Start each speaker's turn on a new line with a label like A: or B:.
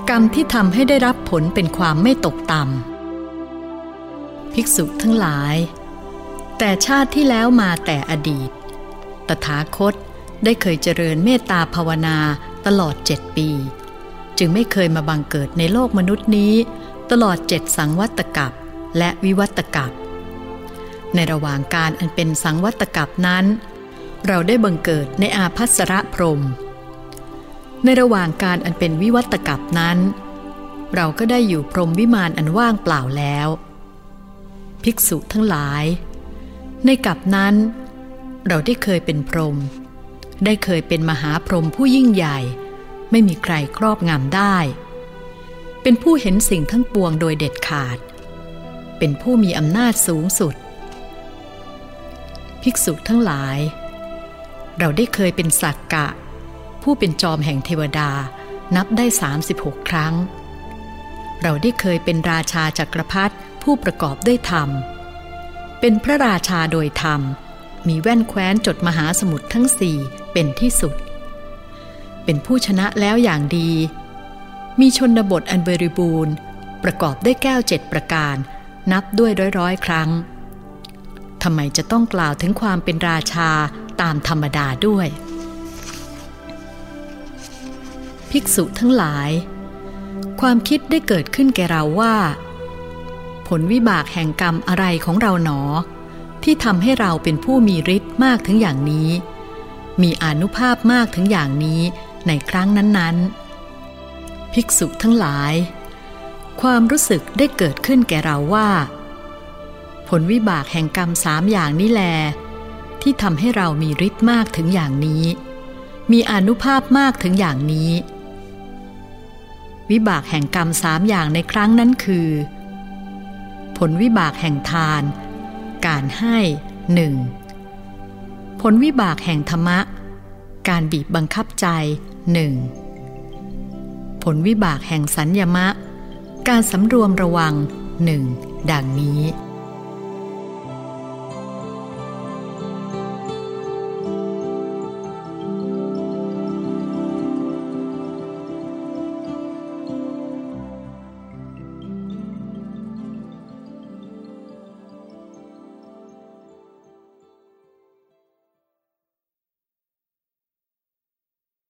A: กรรมที่ทำให้ได้รับผลเป็นความไม่ตกต่ำภิกษุทั้งหลายแต่ชาติที่แล้วมาแต่อดีตตถาคตได้เคยเจริญเมตตาภาวนาตลอด7 ปีจึงไม่เคยมาบังเกิดในโลกมนุษย์นี้ตลอด7 สังวัตกัปและวิวัตกัปในระหว่างการอันเป็นสังวัตกัปนั้นเราได้บังเกิดในอาภัสรพรหมในระหว่างการอันเป็นวิวัตกัปนั้นเราก็ได้อยู่พรหมวิมานอันว่างเปล่าแล้วภิกษุทั้งหลายในกัปนั้นเราได้เคยเป็นพรหมได้เคยเป็นมหาพรหมผู้ยิ่งใหญ่ไม่มีใครครอบงำได้เป็นผู้เห็นสิ่งทั้งปวงโดยเด็ดขาดเป็นผู้มีอำนาจสูงสุดภิกษุทั้งหลายเราได้เคยเป็นสักกะผู้เป็นจอมแห่งเทวดานับได้36 ครั้งเราได้เคยเป็นราชาจักรพรรดิผู้ประกอบด้วยธรรมเป็นพระราชาโดยธรรมมีแว่นแคว้นจดมหาสมุทรทั้ง4เป็นที่สุดเป็นผู้ชนะแล้วอย่างดีมีชนบทอันบริบูรณ์ประกอบด้วยแก้ว7 ประการนับด้วยร้อยครั้งทำไมจะต้องกล่าวถึงความเป็นราชาตามธรรมดาด้วยภิกษุทั้งหลายความคิดได้เกิดขึ้นแก่เราว่าผลวิบากแห่งกรรมอะไรของเราหนอที่ทำให้เราเป็นผู้มีฤทธิ์มากถึงอย่างนี้มีอานุภาพมากถึงอย่างนี้ในครั้งนั้นๆภิกษุทั้งหลายความรู้สึกได้เกิดขึ้นแก่เราว่าผลวิบากแห่งกรรม3 อย่างนี้แลที่ทำให้เรามีฤทธิ์มากถึงอย่างนี้มีอานุภาพมากถึงอย่างนี้วิบากแห่งกรรม3 อย่างในครั้งนั้นคือผลวิบากแห่งทานการให้1ผลวิบากแห่งธรรมะการบีบบังคับใจ1ผลวิบากแห่งสัญญมะการสำรวมระวัง1ดังนี้